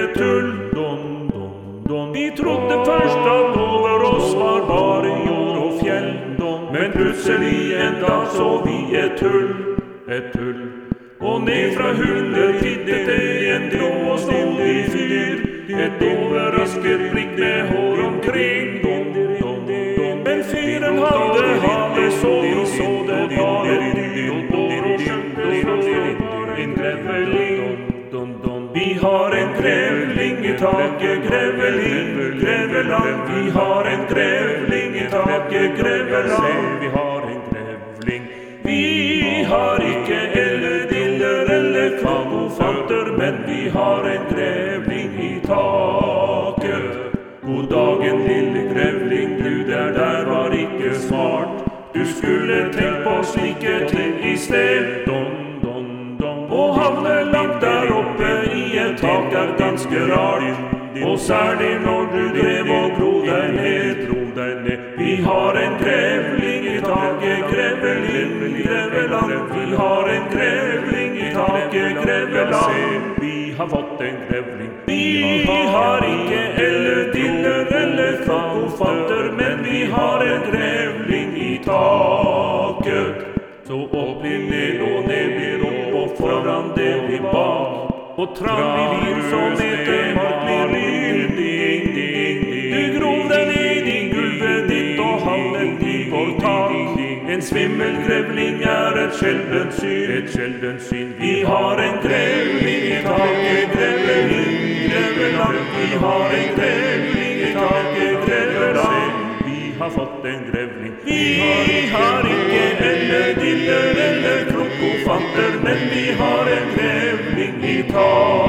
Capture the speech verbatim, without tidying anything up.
tull. Don, don, don. Vi trodde først at over oss var bare jord og fjell. Don. Men plutselig en dag så vi et tull, et tull. Og ned fra hullet tittet det en grå og snodig fyr. Et overrasket blikk med hår omkring. Don, don, don. Men fyren hadde havet, så vi så det bare dyrt og skjønt en grevling. Vi har en grevling i taket, greveling, greveland. Vi har en grevling i taket, greveland. Vi har en grevling. Vi har ikke eller diller eller kvagofanter, men vi har en grevling i taket. God dagen, lille grevling, du der der var ikke smart. Du skulle tenkt på slike ting i sted. Don, don, don. Og havne langt der oppe i et tak er ganske rart. Og særlig når du drev og gro deg ned, gro deg ned. Vi har en grevling i taket, greveling, greveland. Vi har en grevling i taket, greveland. Vi har fått en grevling. Vi har ikke eller diller eller kvagofanter, men vi har en grevling i taket. Så opp blir ned og ned blir opp, og foran det blir bak. Og trang blir vin som etter mark blir lyd. Ding, ding, ding. Du grov deg ned i gulvet ditt og havnet i vår tak. En svimmel grevling er et sjeldent syn, et sjeldent syn. Vi har en grevling i taket, greveling, greveland. Vi har en grevling i taket, greveland. Vi har fått en grevling. Vi har ikke eller diller eller krokofanter, men vi har en grevling i taket.